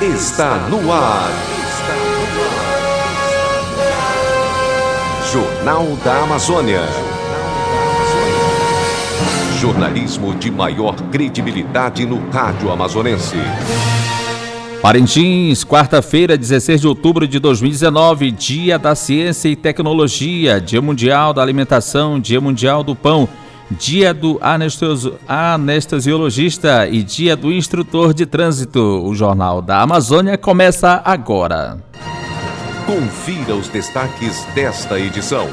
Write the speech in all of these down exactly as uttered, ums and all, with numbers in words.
está no ar. Jornal da Amazônia. Jornalismo de maior credibilidade no rádio amazonense. Parintins, quarta-feira, dezesseis de outubro de dois mil e dezenove, Dia da Ciência e Tecnologia, Dia Mundial da Alimentação, Dia Mundial do Pão, Dia do anestesi- Anestesiologista e Dia do Instrutor de Trânsito. O Jornal da Amazônia começa agora. Confira os destaques desta edição.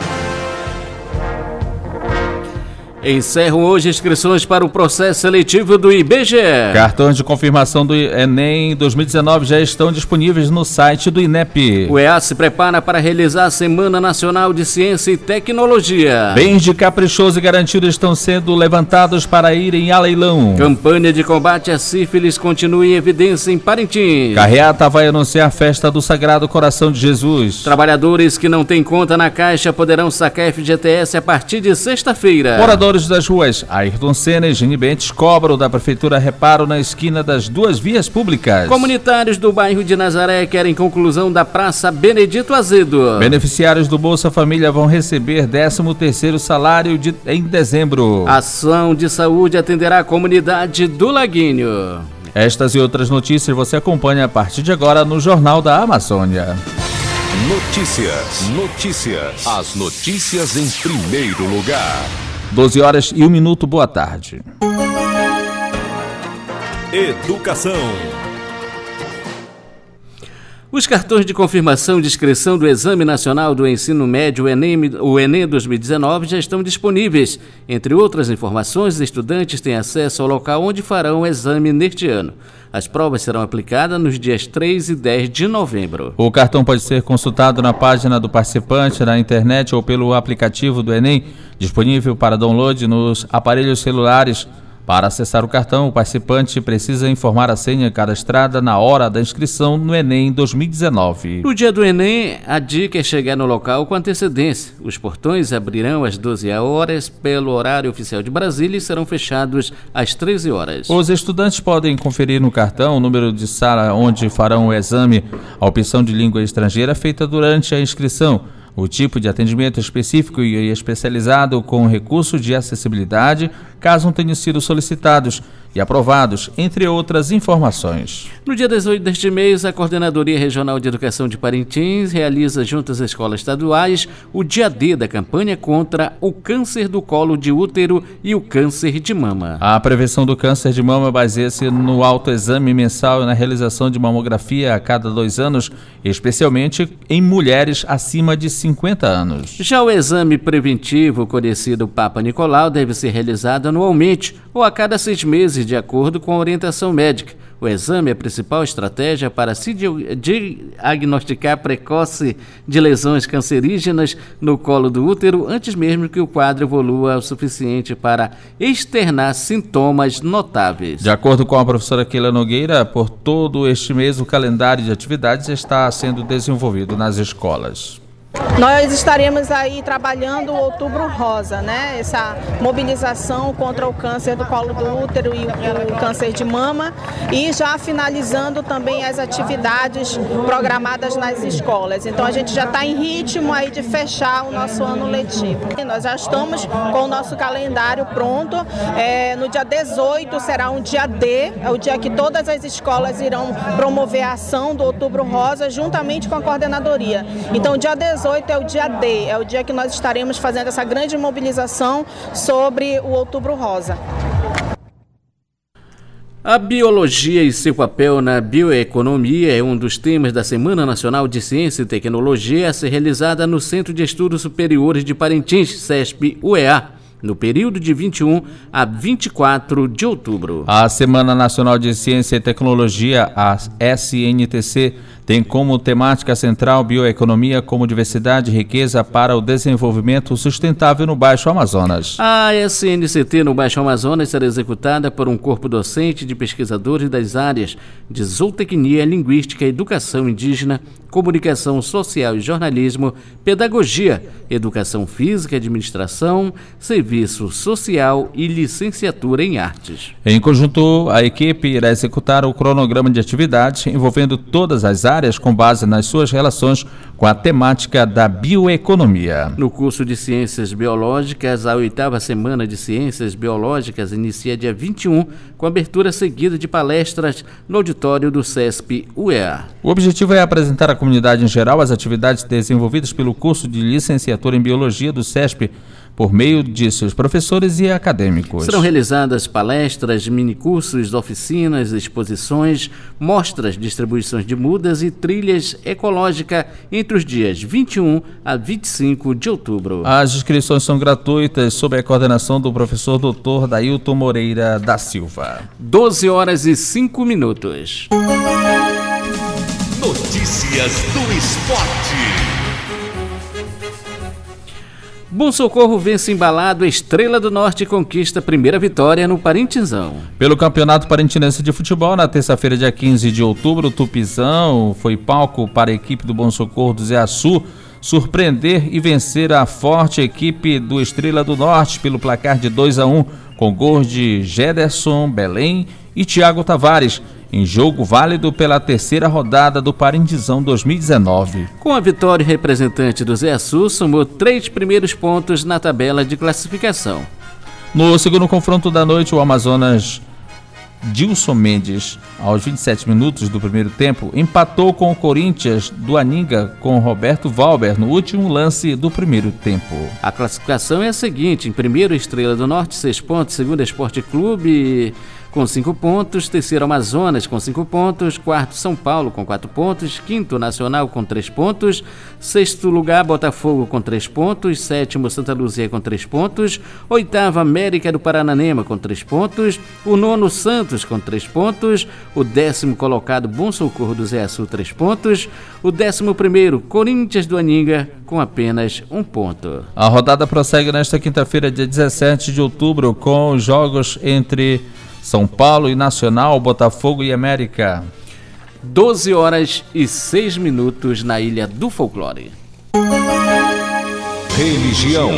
Encerram hoje inscrições para o processo seletivo do I B G E. Cartões de confirmação do Enem dois mil e dezenove já estão disponíveis no site do INEP. O E A se prepara para realizar a Semana Nacional de Ciência e Tecnologia. Bens de caprichoso e garantido estão sendo levantados para irem a leilão. Campanha de combate à sífilis continua em evidência em Parintins. Carreata vai anunciar a festa do Sagrado Coração de Jesus. Trabalhadores que não têm conta na Caixa poderão sacar F G T S a partir de sexta-feira. Moradores das ruas Ayrton Senna e Gini Bentes cobram da Prefeitura reparo na esquina das duas vias públicas. Comunitários do bairro de Nazaré querem conclusão da Praça Benedito Azedo. Beneficiários do Bolsa Família vão receber décimo terceiro salário de, em dezembro. Ação de saúde atenderá a comunidade do Laguinho. Estas e outras notícias você acompanha a partir de agora no Jornal da Amazônia. Notícias, notícias. As notícias em primeiro lugar. doze horas e um minuto, boa tarde. Educação. Os cartões de confirmação de inscrição do Exame Nacional do Ensino Médio, o Enem, o Enem dois mil e dezenove, já estão disponíveis. Entre outras informações, os estudantes têm acesso ao local onde farão o exame neste ano. As provas serão aplicadas nos dias três e dez de novembro. O cartão pode ser consultado na página do participante, na internet ou pelo aplicativo do Enem, disponível para download nos aparelhos celulares. Para acessar o cartão, o participante precisa informar a senha cadastrada na hora da inscrição no Enem dois mil e dezenove. No dia do Enem, a dica é chegar no local com antecedência. Os portões abrirão às doze horas pelo horário oficial de Brasília e serão fechados às treze horas. Os estudantes podem conferir no cartão o número de sala onde farão o exame, a opção de língua estrangeira feita durante a inscrição, o tipo de atendimento específico e especializado com recurso de acessibilidade, caso não tenham sido solicitados e aprovados, entre outras informações. No dia dezoito deste mês, a Coordenadoria Regional de Educação de Parintins realiza, junto às escolas estaduais, o dia D da campanha contra o câncer do colo de útero e o câncer de mama. A prevenção do câncer de mama baseia-se no autoexame mensal e na realização de mamografia a cada dois anos, especialmente em mulheres acima de cinquenta anos. Já o exame preventivo, conhecido Papa Nicolau, deve ser realizado anualmente ou a cada seis meses, de acordo com a orientação médica. O exame é a principal estratégia para se diagnosticar precoce de lesões cancerígenas no colo do útero antes mesmo que o quadro evolua o suficiente para externar sintomas notáveis. De acordo com a professora Keila Nogueira, por todo este mês o calendário de atividades está sendo desenvolvido nas escolas. Nós estaremos aí trabalhando o Outubro Rosa, né? Essa mobilização contra o câncer do colo do útero e o câncer de mama, e já finalizando também as atividades programadas nas escolas. Então a gente já está em ritmo aí de fechar o nosso ano letivo. E nós já estamos com o nosso calendário pronto. É, no dia dezoito será um dia D, é o dia que todas as escolas irão promover a ação do Outubro Rosa juntamente com a coordenadoria. Então dia dezoito é o dia D, é o dia que nós estaremos fazendo essa grande mobilização sobre o Outubro Rosa. A biologia e seu papel na bioeconomia é um dos temas da Semana Nacional de Ciência e Tecnologia a ser realizada no Centro de Estudos Superiores de Parintins, CESP-U E A, no período de vinte e um a vinte e quatro de outubro. A Semana Nacional de Ciência e Tecnologia, a S N T C, tem como temática central bioeconomia como diversidade e riqueza para o desenvolvimento sustentável no Baixo Amazonas. A S N C T no Baixo Amazonas será executada por um corpo docente de pesquisadores das áreas de zootecnia, linguística, educação indígena, comunicação social e jornalismo, pedagogia, educação física, administração, serviço serviço social e licenciatura em artes. Em conjunto, a equipe irá executar o cronograma de atividades envolvendo todas as áreas com base nas suas relações com a temática da bioeconomia. No curso de Ciências Biológicas, a oitava semana de Ciências Biológicas inicia dia vinte e um, com abertura seguida de palestras no auditório do SESP U E A. O objetivo é apresentar à comunidade em geral as atividades desenvolvidas pelo curso de licenciatura em Biologia do SESP por meio de seus professores e acadêmicos. Serão realizadas palestras, minicursos, oficinas, exposições, mostras, distribuições de mudas e trilhas ecológicas entre os dias vinte e um a vinte e cinco de outubro. As inscrições são gratuitas sob a coordenação do professor doutor Dailton Moreira da Silva. doze horas e cinco minutos. Notícias do esporte. Bom Socorro vence embalado, Estrela do Norte conquista a primeira vitória no Parintizão. Pelo Campeonato Parintinense de Futebol, na terça-feira, dia quinze de outubro, o Tupizão foi palco para a equipe do Bom Socorro do Zé Açu surpreender e vencer a forte equipe do Estrela do Norte pelo placar de dois a um, com gols de Gederson, Belém e Thiago Tavares, em jogo válido pela terceira rodada do Parintizão dois mil e dezenove. Com a vitória, o representante do Zé Açu somou três primeiros pontos na tabela de classificação. No segundo confronto da noite, o Amazonas Dilson Mendes, aos vinte e sete minutos do primeiro tempo, empatou com o Corinthians do Aninga com Roberto Valber no último lance do primeiro tempo. A classificação é a seguinte: em primeiro, Estrela do Norte, seis pontos, segundo, Esporte Clube com cinco pontos, terceiro, Amazonas com cinco pontos, quarto, São Paulo com quatro pontos, quinto, Nacional com três pontos, sexto lugar, Botafogo com três pontos, sétimo, Santa Luzia com três pontos, oitavo, América do Parananema com três pontos, o nono, Santos com três pontos, o décimo colocado, Bom Socorro do Zé Açu, três pontos, o décimo primeiro, Corinthians do Aninga com apenas um ponto. A rodada prossegue nesta quinta-feira, dia dezessete de outubro, com os jogos entre São Paulo e Nacional, Botafogo e América. doze horas e seis minutos na Ilha do Folclore. Religião.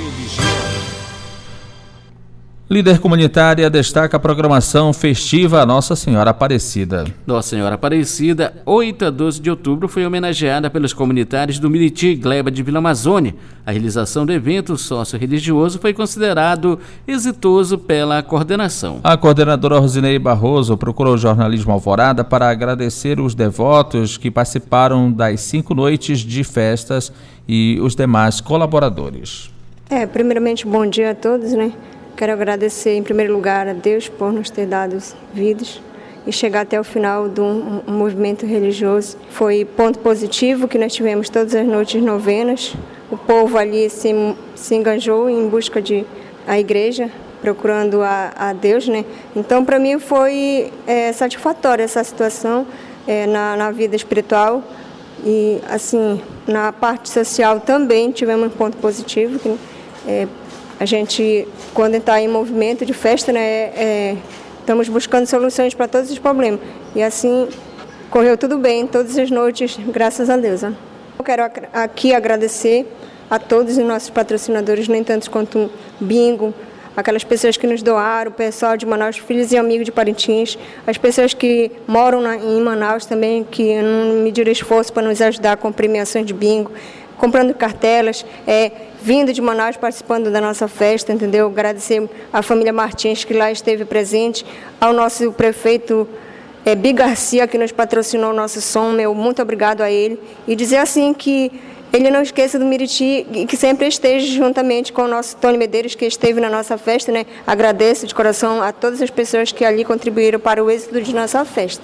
Líder comunitária destaca a programação festiva Nossa Senhora Aparecida. Nossa Senhora Aparecida, oito a doze de outubro, foi homenageada pelos comunitários do Miriti, Gleba de Vila Amazônia. A realização do evento sócio-religioso foi considerado exitoso pela coordenação. A coordenadora Rosinei Barroso procurou o jornalismo Alvorada para agradecer os devotos que participaram das cinco noites de festas e os demais colaboradores. É, primeiramente, bom dia a todos, né? Quero agradecer, em primeiro lugar, a Deus por nos ter dado vidas e chegar até o final de um, um movimento religioso. Foi ponto positivo que nós tivemos todas as noites novenas. O povo ali se, se engajou em busca de a igreja, procurando a, a Deus, né? Então, para mim, foi é, satisfatória essa situação é, na, na vida espiritual. E, assim, na parte social também tivemos um ponto positivo, que é, a gente, quando está em movimento de festa, né, é, estamos buscando soluções para todos os problemas. E assim, correu tudo bem, todas as noites, graças a Deus. Né? Eu quero aqui agradecer a todos os nossos patrocinadores, nem tantos quanto o Bingo, aquelas pessoas que nos doaram, o pessoal de Manaus, filhos e amigos de Parintins, as pessoas que moram na, em Manaus também, que não mediram esforço para nos ajudar com premiações de Bingo, comprando cartelas, é, vindo de Manaus, participando da nossa festa, entendeu? Agradecer à família Martins, que lá esteve presente, ao nosso prefeito é, Bi Garcia, que nos patrocinou o nosso som, meu, muito obrigado a ele. E dizer assim que ele não esqueça do Miriti e que sempre esteja juntamente com o nosso Tony Medeiros, que esteve na nossa festa, né? Agradeço de coração a todas as pessoas que ali contribuíram para o êxito de nossa festa.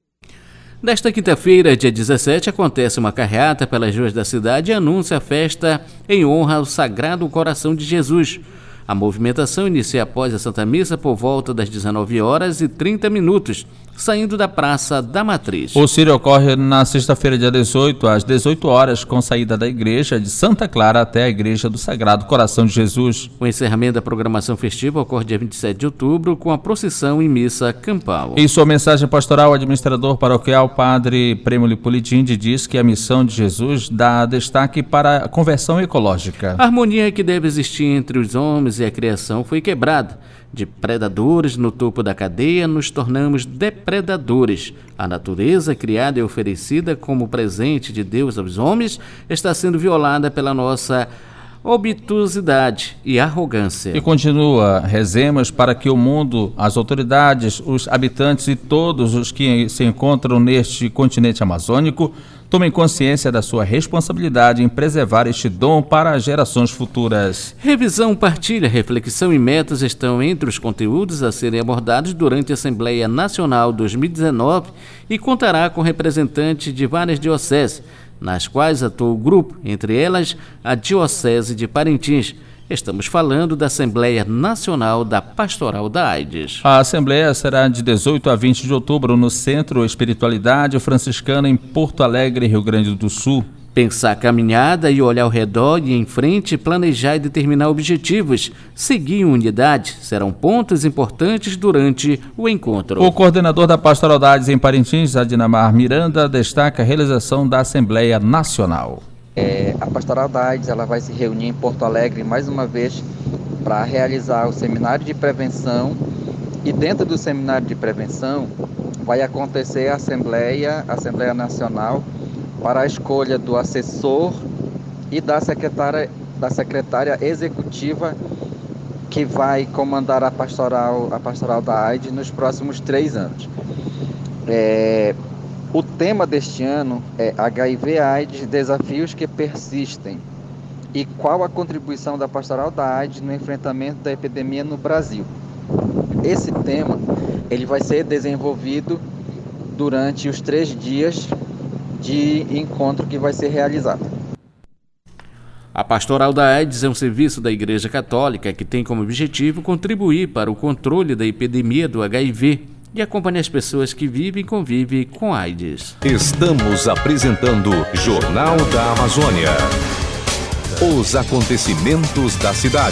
Nesta quinta-feira, dia dezessete, acontece uma carreata pelas ruas da cidade e anuncia a festa em honra ao Sagrado Coração de Jesus. A movimentação inicia após a Santa Missa por volta das dezenove horas e trinta minutos, saindo da Praça da Matriz. O círio ocorre na sexta-feira, dia dezoito, às dezoito horas, com saída da igreja de Santa Clara até a igreja do Sagrado Coração de Jesus. O encerramento da programação festiva ocorre dia vinte e sete de outubro, com a procissão e missa campal. Em sua mensagem pastoral, o administrador paroquial, padre Prêmio Politindi, diz que a missão de Jesus dá destaque para a conversão ecológica. A harmonia que deve existir entre os homens e a criação foi quebrada. De predadores no topo da cadeia, nos tornamos depredadores. A natureza, criada e oferecida como presente de Deus aos homens, está sendo violada pela nossa obtusidade e arrogância. E continua, rezemos para que o mundo, as autoridades, os habitantes e todos os que se encontram neste continente amazônico tomem consciência da sua responsabilidade em preservar este dom para as gerações futuras. Revisão, partilha, reflexão e metas estão entre os conteúdos a serem abordados durante a Assembleia Nacional dois mil e dezenove e contará com representantes de várias dioceses, nas quais atua o grupo, entre elas a Diocese de Parintins. Estamos falando da Assembleia Nacional da Pastoral da AIDS. A Assembleia será de dezoito a vinte de outubro no Centro Espiritualidade Franciscana em Porto Alegre, Rio Grande do Sul. Pensar a caminhada e olhar ao redor e em frente, planejar e determinar objetivos, seguir em unidade, serão pontos importantes durante o encontro. O coordenador da Pastoral da AIDS em Parintins, Adinamar Miranda, destaca a realização da Assembleia Nacional. É, a Pastoral da AIDS ela vai se reunir em Porto Alegre mais uma vez para realizar o seminário de prevenção, e dentro do seminário de prevenção vai acontecer a Assembleia, a Assembleia Nacional para a escolha do assessor e da secretária, da secretária executiva que vai comandar a pastoral, a pastoral da AIDS nos próximos três anos. É, O tema deste ano é H I V AIDS, desafios que persistem, e qual a contribuição da Pastoral da AIDS no enfrentamento da epidemia no Brasil. Esse tema ele vai ser desenvolvido durante os três dias de encontro que vai ser realizado. A Pastoral da AIDS é um serviço da Igreja Católica que tem como objetivo contribuir para o controle da epidemia do H I V e acompanhar as pessoas que vivem e convivem com AIDS. Estamos apresentando Jornal da Amazônia. Os acontecimentos da cidade.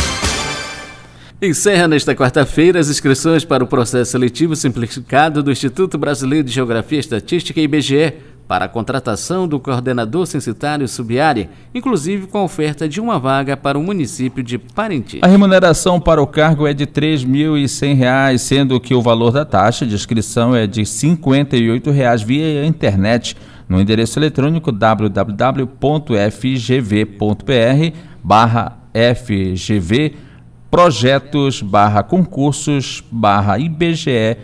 Encerra nesta quarta-feira as inscrições para o processo seletivo simplificado do Instituto Brasileiro de Geografia e Estatística, I B G E, para a contratação do coordenador censitário subárea, inclusive com a oferta de uma vaga para o município de Parintins. A remuneração para o cargo é de três mil e cem reais, sendo que o valor da taxa de inscrição é de cinquenta e oito reais via internet, no endereço eletrônico w w w ponto f g v ponto b r barra f g v projetos barra concursos barra I B G E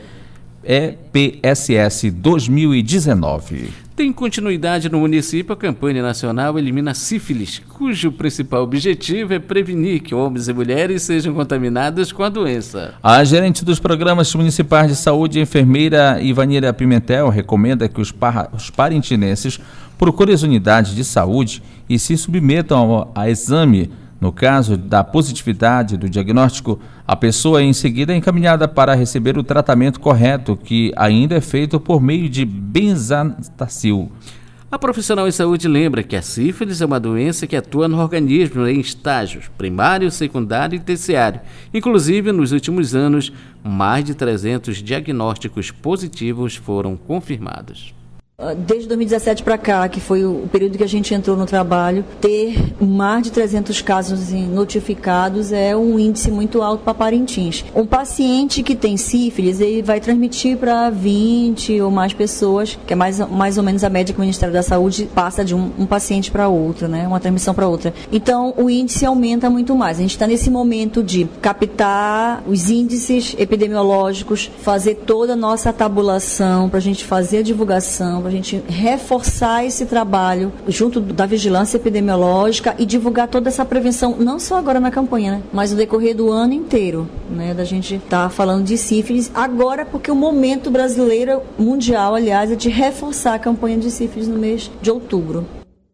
E P S S dois mil e dezenove. Tem continuidade no município a campanha nacional Elimina Sífilis, cujo principal objetivo é prevenir que homens e mulheres sejam contaminados com a doença. A gerente dos programas municipais de saúde, enfermeira Ivanira Pimentel, recomenda que os, par- os parintinenses procurem as unidades de saúde e se submetam ao, a exame. No caso da positividade do diagnóstico, a pessoa é em seguida encaminhada para receber o tratamento correto, que ainda é feito por meio de benzantacil. A profissional em saúde lembra que a sífilis é uma doença que atua no organismo em estágios primário, secundário e terciário. Inclusive, nos últimos anos, mais de trezentos diagnósticos positivos foram confirmados. Desde dois mil e dezessete para cá, que foi o período que a gente entrou no trabalho, ter mais de trezentos casos notificados é um índice muito alto para Parintins. Um paciente que tem sífilis, ele vai transmitir para vinte ou mais pessoas, que é mais, mais ou menos a média que o Ministério da Saúde passa de um, um paciente para outro, né? Uma transmissão para outra. Então, o índice aumenta muito mais. A gente está nesse momento de captar os índices epidemiológicos, fazer toda a nossa tabulação, para a gente fazer a divulgação, para a gente reforçar esse trabalho junto da vigilância epidemiológica e divulgar toda essa prevenção, não só agora na campanha, né, mas no decorrer do ano inteiro, né, da gente estar tá falando de sífilis agora, porque o momento brasileiro, mundial, aliás, é de reforçar a campanha de sífilis no mês de outubro.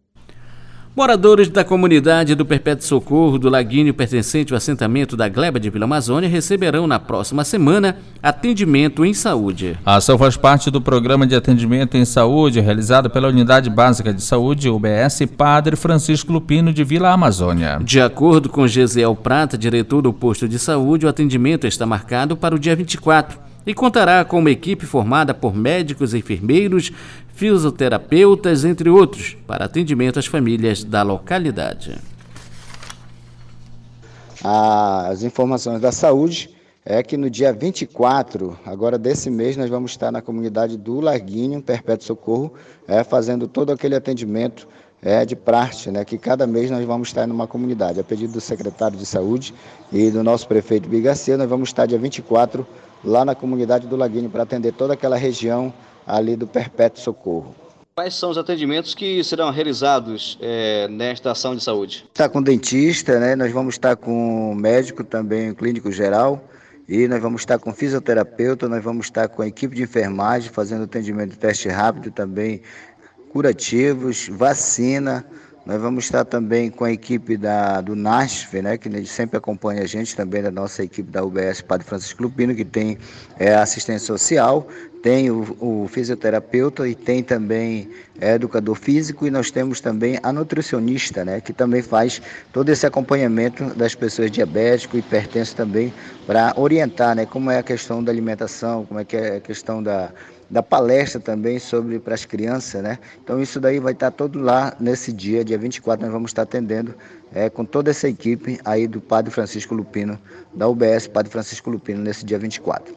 Moradores da comunidade do Perpétuo Socorro do Laguinho, pertencente ao assentamento da Gleba de Vila Amazônia, receberão na próxima semana atendimento em saúde. A ação faz parte do programa de atendimento em saúde realizado pela Unidade Básica de Saúde, U B S, Padre Francisco Lupino de Vila Amazônia. De acordo com Gesiel Prata, diretor do posto de saúde, o atendimento está marcado para o dia vinte e quatro e contará com uma equipe formada por médicos, enfermeiros, fisioterapeutas, entre outros, para atendimento às famílias da localidade. as informações da saúde é que no dia vinte e quatro, agora desse mês, nós vamos estar na comunidade do Larguinho, Perpétuo Socorro, é, fazendo todo aquele atendimento é, de praxe, né, que cada mês nós vamos estar numa comunidade. A pedido do secretário de Saúde e do nosso prefeito Bigacê, nós vamos estar dia vinte e quatro lá na comunidade do Larguinho para atender toda aquela região ali do Perpétuo Socorro. Quais são os atendimentos que serão realizados é, nesta ação de saúde? Está com dentista, né? Nós vamos estar com médico também, clínico geral, e nós vamos estar com fisioterapeuta, nós vamos estar com a equipe de enfermagem, fazendo atendimento de teste rápido também, curativos, vacina. Nós vamos estar também com a equipe da, do NASF, né, que sempre acompanha a gente, também da nossa equipe da U B S Padre Francisco Lupino, que tem é, assistência social, tem o, o fisioterapeuta e tem também é, educador físico, e nós temos também a nutricionista, né, que também faz todo esse acompanhamento das pessoas diabéticas, hipertensas também, para orientar, né, como é a questão da alimentação, como é que é a questão da... da palestra também sobre para as crianças, né? Então isso daí vai estar todo lá nesse dia, dia vinte e quatro, nós vamos estar atendendo é, com toda essa equipe aí do Padre Francisco Lupino, da U B S Padre Francisco Lupino, nesse dia vinte e quatro.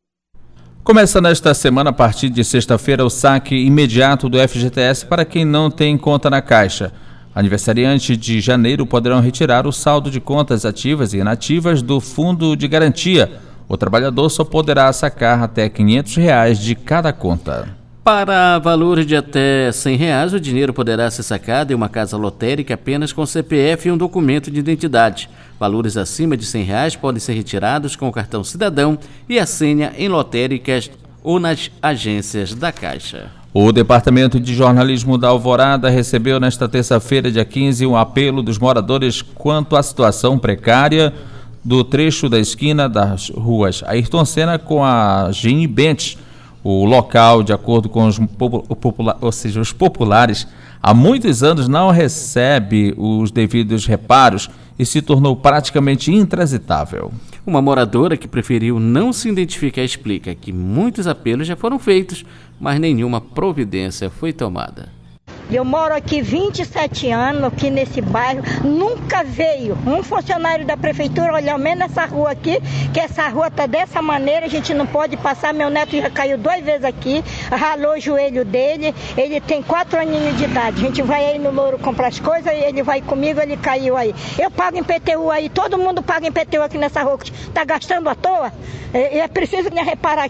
Começa nesta semana, a partir de sexta-feira, o saque imediato do F G T S para quem não tem conta na Caixa. Aniversariantes de janeiro poderão retirar o saldo de contas ativas e inativas do Fundo de Garantia. O trabalhador só poderá sacar até quinhentos reais de cada conta. Para valores de até cem reais, o dinheiro poderá ser sacado em uma casa lotérica apenas com C P F e um documento de identidade. Valores acima de cem reais podem ser retirados com o cartão cidadão e a senha em lotéricas ou nas agências da Caixa. O Departamento de Jornalismo da Alvorada recebeu nesta terça-feira, dia quinze, um apelo dos moradores quanto à situação precária do trecho da esquina das ruas Ayrton Senna com a Gini Bentes. O local, de acordo com os, popula- ou seja, os populares, há muitos anos não recebe os devidos reparos e se tornou praticamente intransitável. Uma moradora que preferiu não se identificar explica que muitos apelos já foram feitos, mas nenhuma providência foi tomada. Eu moro aqui vinte e sete anos, aqui nesse bairro, nunca veio um funcionário da prefeitura olhar menos nessa rua aqui, que essa rua tá dessa maneira, a gente não pode passar. Meu neto já caiu duas vezes aqui, ralou o joelho dele, ele tem quatro aninhos de idade, a gente vai aí no Louro comprar as coisas, e ele vai comigo, ele caiu aí. Eu pago em P T U aí, todo mundo paga em P T U aqui nessa rua, tá gastando à toa, é, é preciso me reparar.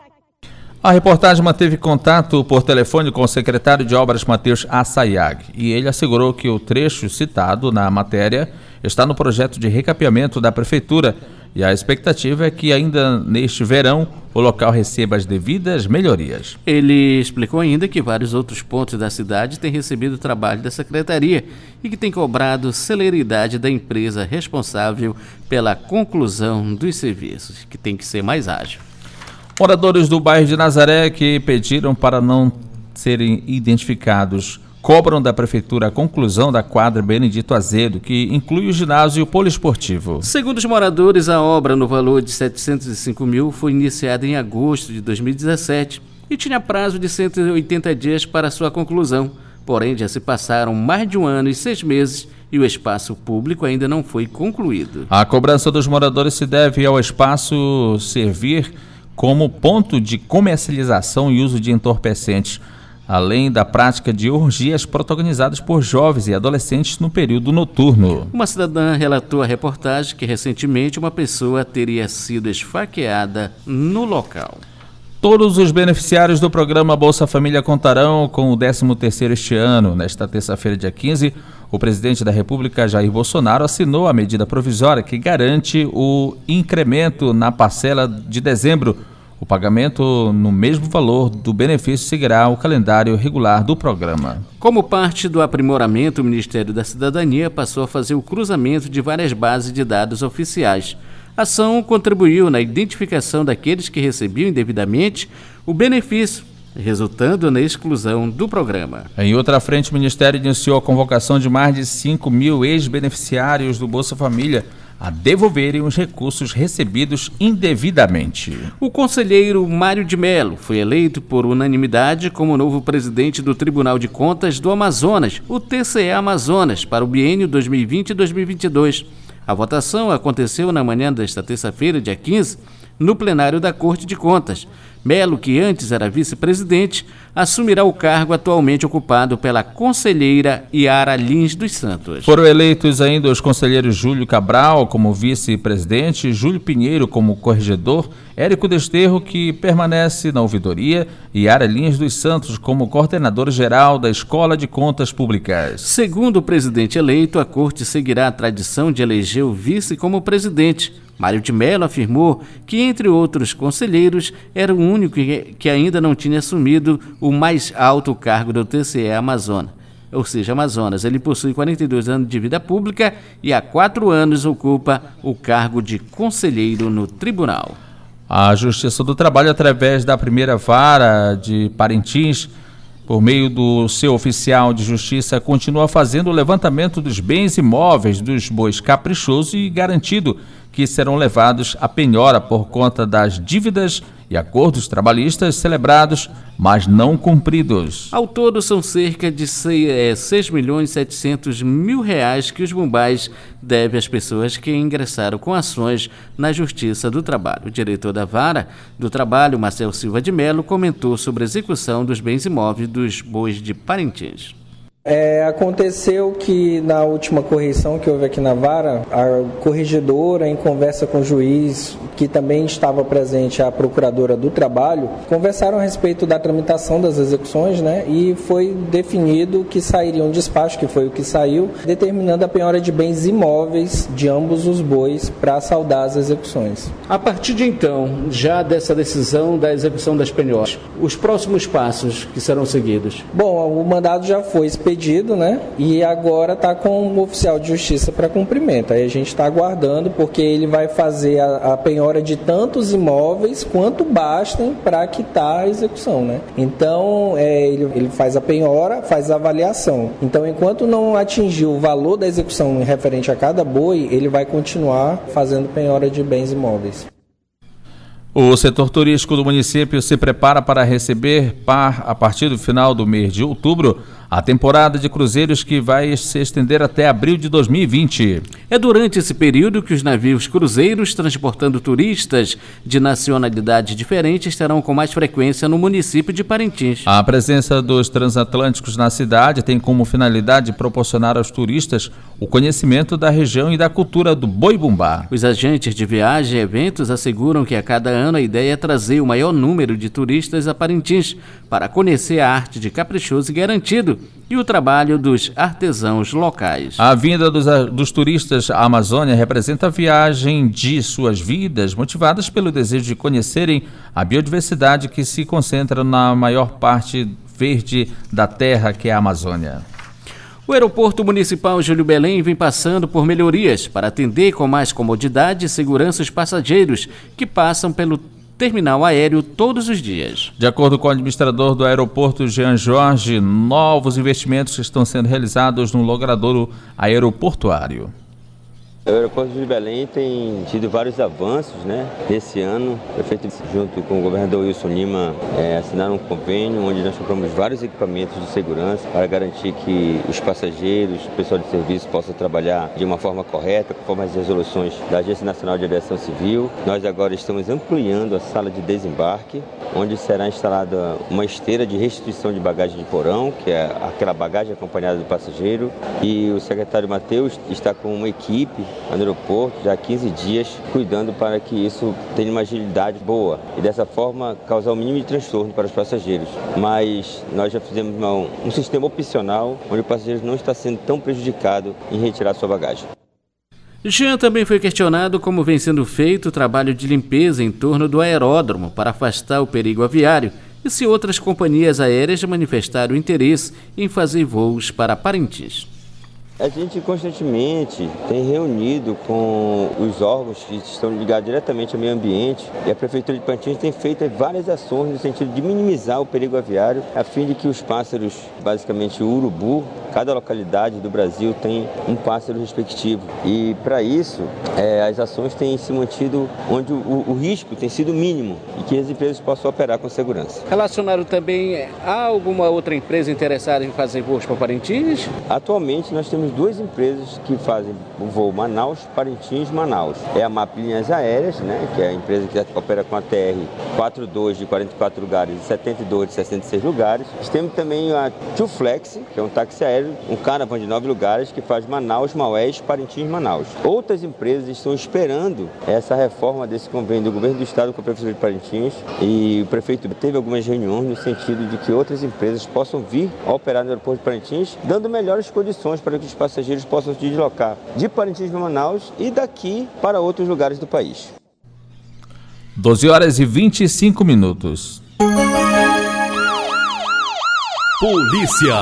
A reportagem manteve contato por telefone com o secretário de Obras, Matheus Assayag, e ele assegurou que o trecho citado na matéria está no projeto de recapeamento da Prefeitura e a expectativa é que ainda neste verão o local receba as devidas melhorias. Ele explicou ainda que vários outros pontos da cidade têm recebido trabalho da Secretaria e que tem cobrado celeridade da empresa responsável pela conclusão dos serviços, que tem que ser mais ágil. Moradores do bairro de Nazaré que pediram para não serem identificados cobram da Prefeitura a conclusão da quadra Benedito Azedo, que inclui o ginásio e o poliesportivo. Segundo os moradores, a obra no valor de setecentos e cinco mil foi iniciada em agosto de dois mil e dezessete e tinha prazo de cento e oitenta dias para sua conclusão. Porém, já se passaram mais de um ano e seis meses e o espaço público ainda não foi concluído. A cobrança dos moradores se deve ao espaço servir como ponto de comercialização e uso de entorpecentes, além da prática de orgias protagonizadas por jovens e adolescentes no período noturno. Uma cidadã relatou à reportagem que recentemente uma pessoa teria sido esfaqueada no local. Todos os beneficiários do programa Bolsa Família contarão com o décimo terceiro este ano. Nesta terça-feira, dia quinze, o presidente da República, Jair Bolsonaro, assinou a medida provisória que garante o incremento na parcela de dezembro. O pagamento no mesmo valor do benefício seguirá o calendário regular do programa. Como parte do aprimoramento, o Ministério da Cidadania passou a fazer o cruzamento de várias bases de dados oficiais. A ação contribuiu na identificação daqueles que recebiam indevidamente o benefício, resultando na exclusão do programa. Em outra frente, o Ministério iniciou a convocação de mais de cinco mil ex-beneficiários do Bolsa Família a devolverem os recursos recebidos indevidamente. O conselheiro Mário de Mello foi eleito por unanimidade como novo presidente do Tribunal de Contas do Amazonas, o T C E Amazonas, para o biênio dois mil e vinte e dois mil e vinte e dois. A votação aconteceu na manhã desta terça-feira, dia quinze, no plenário da Corte de Contas. Melo, que antes era vice-presidente, assumirá o cargo atualmente ocupado pela conselheira Yara Lins dos Santos. Foram eleitos ainda os conselheiros Júlio Cabral como vice-presidente, Júlio Pinheiro como corregedor, Érico Desterro, que permanece na ouvidoria, e Yara Lins dos Santos como coordenador-geral da Escola de Contas Públicas. Segundo o presidente eleito, a Corte seguirá a tradição de eleger o vice como presidente. Mário de Mello afirmou que, entre outros conselheiros, era o único que ainda não tinha assumido o mais alto cargo do T C E Amazonas. Ou seja, Amazonas. Ele possui quarenta e dois anos de vida pública e há quatro anos ocupa o cargo de conselheiro no tribunal. A Justiça do Trabalho, através da primeira vara de Parintins, por meio do seu oficial de justiça, continua fazendo o levantamento dos bens imóveis dos bois caprichoso e garantido que serão levados à penhora por conta das dívidas e acordos trabalhistas celebrados, mas não cumpridos. Ao todo, são cerca de seis milhões e setecentos mil reais que os bombais devem às pessoas que ingressaram com ações na Justiça do Trabalho. O diretor da Vara do Trabalho, Marcelo Silva de Mello, comentou sobre a execução dos bens imóveis dos bois de Parintins. É, aconteceu que na última correção que houve aqui na vara, a corregedora, em conversa com o juiz, que também estava presente a procuradora do trabalho, conversaram a respeito da tramitação das execuções, né? E foi definido que sairia um despacho, que foi o que saiu, determinando a penhora de bens imóveis de ambos os bois para saldar as execuções. A partir de então, já dessa decisão da execução das penhoras, os próximos passos que serão seguidos? Bom, o mandado já foi expedido, né? E agora está com o oficial de justiça para cumprimento. Aí a gente está aguardando, porque ele vai fazer a, a penhora de tantos imóveis quanto bastem para quitar a execução, né? Então, é, ele, ele faz a penhora, faz a avaliação. Então, enquanto não atingir o valor da execução referente a cada boi, ele vai continuar fazendo penhora de bens imóveis. O setor turístico do município se prepara para receber, a partir do final do mês de outubro, a temporada de cruzeiros que vai se estender até abril de dois mil e vinte. É durante esse período que os navios cruzeiros transportando turistas de nacionalidades diferentes estarão com mais frequência no município de Parintins. A presença dos transatlânticos na cidade tem como finalidade proporcionar aos turistas o conhecimento da região e da cultura do boi-bumbá. Os agentes de viagem e eventos asseguram que a cada ano a ideia é trazer o maior número de turistas a Parintins para conhecer a arte de caprichoso e garantido e o trabalho dos artesãos locais. A vinda dos, dos turistas à Amazônia representa a viagem de suas vidas, motivadas pelo desejo de conhecerem a biodiversidade que se concentra na maior parte verde da terra, que é a Amazônia. O aeroporto municipal Júlio Belém vem passando por melhorias para atender com mais comodidade e segurança os passageiros que passam pelo terminal aéreo todos os dias. De acordo com o administrador do aeroporto, Jean Jorge, novos investimentos estão sendo realizados no logradouro aeroportuário. O aeroporto de Belém tem tido vários avanços, né? Nesse ano, o prefeito, junto com o governador Wilson Lima, é, assinaram um convênio onde nós compramos vários equipamentos de segurança para garantir que os passageiros, o pessoal de serviço possa trabalhar de uma forma correta, conforme as resoluções da Agência Nacional de Aviação Civil. Nós agora estamos ampliando a sala de desembarque, onde será instalada uma esteira de restituição de bagagem de porão, que é aquela bagagem acompanhada do passageiro, e o secretário Matheus está com uma equipe no aeroporto já há quinze dias, cuidando para que isso tenha uma agilidade boa e dessa forma causar o mínimo de transtorno para os passageiros. Mas nós já fizemos uma, um sistema opcional onde o passageiro não está sendo tão prejudicado em retirar sua bagagem. Jean também foi questionado como vem sendo feito o trabalho de limpeza em torno do aeródromo para afastar o perigo aviário e se outras companhias aéreas manifestaram interesse em fazer voos para Parintins. A gente constantemente tem reunido com os órgãos que estão ligados diretamente ao meio ambiente e a Prefeitura de Parintins tem feito várias ações no sentido de minimizar o perigo aviário a fim de que os pássaros, basicamente o urubu, Cada localidade do Brasil tem um pássaro respectivo e, para isso, é, as ações têm se mantido onde o, o risco tem sido mínimo e que as empresas possam operar com segurança. Relacionado também, há alguma outra empresa interessada em fazer voos para Parintins? Atualmente, nós temos duas empresas que fazem o voo Manaus-Parintins-Manaus. É a M A P Linhas Aéreas, né, que é a empresa que opera com a T R quarenta e dois de quarenta e quatro lugares e setenta e dois de sessenta e seis lugares. Temos também a Tuflex, que é um táxi aéreo, um caravan de nove lugares que faz Manaus, Maués, Parintins, Manaus. Outras empresas estão esperando essa reforma desse convênio do governo do estado com a prefeitura de Parintins e o prefeito teve algumas reuniões no sentido de que outras empresas possam vir a operar no aeroporto de Parintins, dando melhores condições para que os passageiros possam se deslocar de Parintins para Manaus e daqui para outros lugares do país. doze horas e vinte e cinco minutos. Polícia.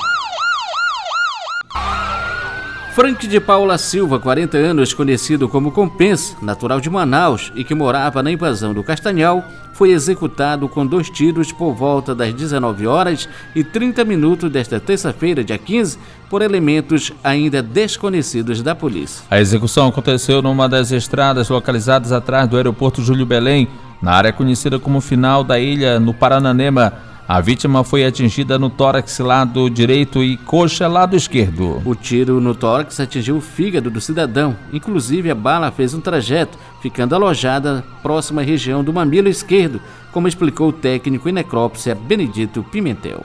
Frank de Paula Silva, quarenta anos, conhecido como Compensa, natural de Manaus e que morava na invasão do Castanhal, foi executado com dois tiros por volta das dezenove horas e trinta minutos desta terça-feira, dia quinze, por elementos ainda desconhecidos da polícia. A execução aconteceu numa das estradas localizadas atrás do aeroporto Júlio Belém, na área conhecida como Final da Ilha, no Parananema. A vítima foi atingida no tórax lado direito e coxa lado esquerdo. O tiro no tórax atingiu o fígado do cidadão. Inclusive, a bala fez um trajeto, ficando alojada próxima à região do mamilo esquerdo, como explicou o técnico em necrópsia Benedito Pimentel.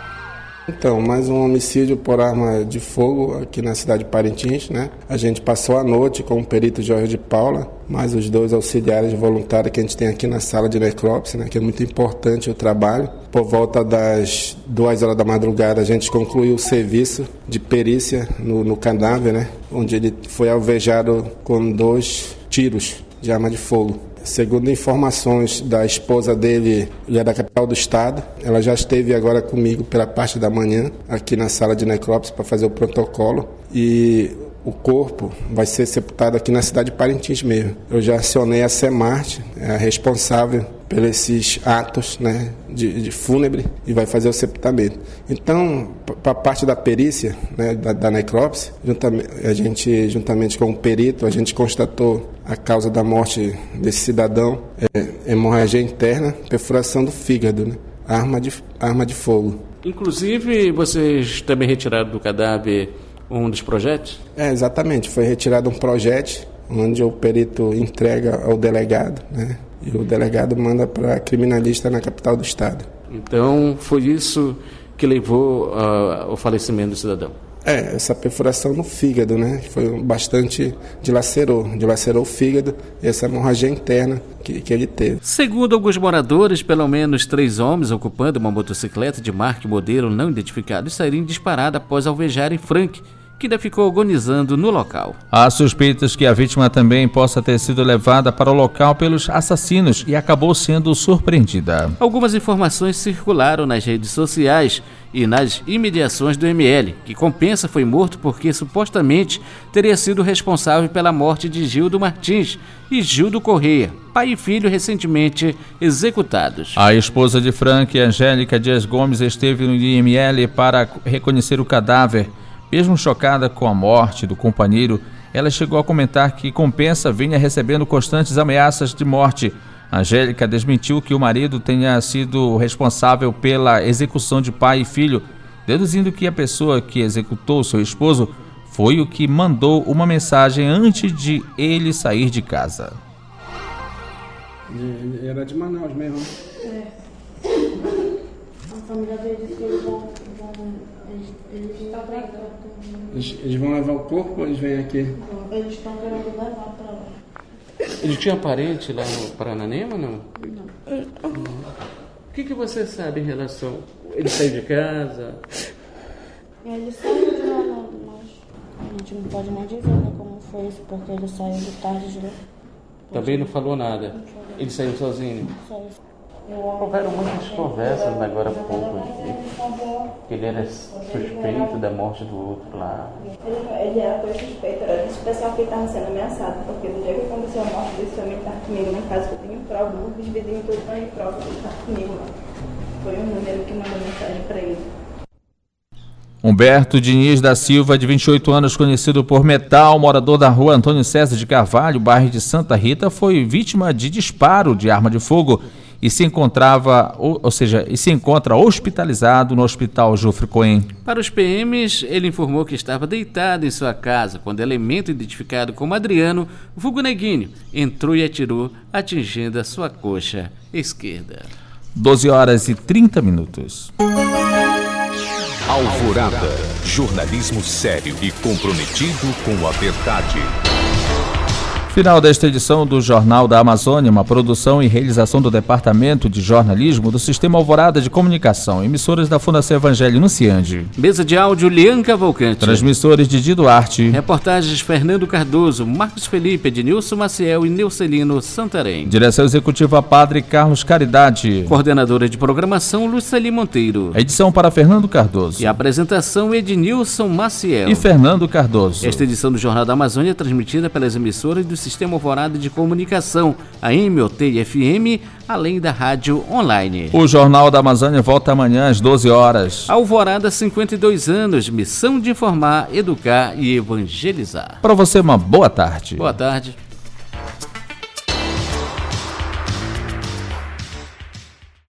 Então, mais um homicídio por arma de fogo aqui na cidade de Parintins, né? A gente passou a noite com o perito Jorge de Paula, mais os dois auxiliares voluntários que a gente tem aqui na sala de necrópsia, né? Que é muito importante o trabalho. Por volta das duas horas da madrugada, a gente concluiu o serviço de perícia no, no cadáver, né? Onde ele foi alvejado com dois tiros de arma de fogo. Segundo informações da esposa dele, ele é da capital do estado. Ela já esteve agora comigo pela parte da manhã, aqui na sala de necrópsia, para fazer o protocolo. E o corpo vai ser sepultado aqui na cidade de Parintins mesmo. Eu já acionei a Semarte, é a responsável pelos esses atos, né, de, de fúnebre, e vai fazer o sepultamento. Então, para a parte da perícia, né, da, da necrópsia, juntamente, a gente, juntamente com o perito, a gente constatou a causa da morte desse cidadão, é, hemorragia interna, perfuração do fígado, né, arma de, arma de fogo. Inclusive, vocês também retiraram do cadáver um dos projetos? É, exatamente, foi retirado um projeto, onde o perito entrega ao delegado, né? E o delegado manda para a criminalista na capital do estado. Então, foi isso que levou uh, ao falecimento do cidadão? É, essa perfuração no fígado, né? Foi bastante, dilacerou, dilacerou o fígado, essa hemorragia interna que, que ele teve. Segundo alguns moradores, pelo menos três homens ocupando uma motocicleta de marca e modelo não identificado estariam disparados após alvejarem Frank, que ainda ficou agonizando no local. Há suspeitas que a vítima também possa ter sido levada para o local pelos assassinos e acabou sendo surpreendida. Algumas informações circularam nas redes sociais e nas imediações do M L, que Compensa foi morto porque supostamente teria sido responsável pela morte de Gildo Martins e Gildo Correia, pai e filho recentemente executados. A esposa de Frank, Angélica Dias Gomes, esteve no I M L para reconhecer o cadáver. Mesmo chocada com a morte do companheiro, ela chegou a comentar que Compensa vinha recebendo constantes ameaças de morte. Angélica desmentiu que o marido tenha sido responsável pela execução de pai e filho, deduzindo que a pessoa que executou seu esposo foi o que mandou uma mensagem antes de ele sair de casa. Era de Manaus mesmo. É. A família dele disse que eles vão... Eles, eles, eles, eles vão levar o corpo ou eles vêm aqui? Eles estão querendo levar para lá. Ele tinha parente lá no Parananema, não? Não. Uhum. O que, que você sabe em relação... Ele saiu de casa? Ele saiu de lá, não, mas a gente não pode nem dizer, né, como foi isso, porque ele saiu de tarde de lá. Também não falou nada? Não falou. Ele saiu sozinho? Saiu. Houveram muitas conversas agora há pouco que ele era suspeito da morte do outro lá. Ele, ele era foi suspeito, era desse pessoal que estava sendo ameaçado, porque do dia que aconteceu a morte desse homem que estava comigo na casa, que eu tenho prova, os vizinhos todos estão em prova, ele estava comigo lá. Foi um número que mandou mensagem para ele. Humberto Diniz da Silva, de vinte e oito anos, conhecido por Metal, morador da rua Antônio César de Carvalho, bairro de Santa Rita, foi vítima de disparo de arma de fogo e se encontrava, ou, ou seja, e se encontra hospitalizado no Hospital Jufre Cohen. Para os P Ms, ele informou que estava deitado em sua casa quando elemento identificado como Adriano, vulgo Neguinho, entrou e atirou, atingindo a sua coxa esquerda. doze horas e trinta minutos. Alvorada, jornalismo sério e comprometido com a verdade. Final desta edição do Jornal da Amazônia, uma produção e realização do Departamento de Jornalismo do Sistema Alvorada de Comunicação, emissoras da Fundação Evangelho no Ciande. Mesa de áudio, Lian Cavalcante. Transmissores, Didi Duarte. Reportagens, Fernando Cardoso, Marcos Felipe, Ednilson Maciel e Neucelino Santarém. Direção executiva, Padre Carlos Caridade. Coordenadora de programação, Luceli Monteiro. A edição para Fernando Cardoso. E a apresentação, Ednilson Maciel. E Fernando Cardoso. Esta edição do Jornal da Amazônia é transmitida pelas emissoras do Sistema Alvorada de Comunicação, a M O T e F M, além da rádio online. O Jornal da Amazônia volta amanhã às doze horas. Alvorada, cinquenta e dois anos, missão de informar, educar e evangelizar. Para você, uma boa tarde. Boa tarde.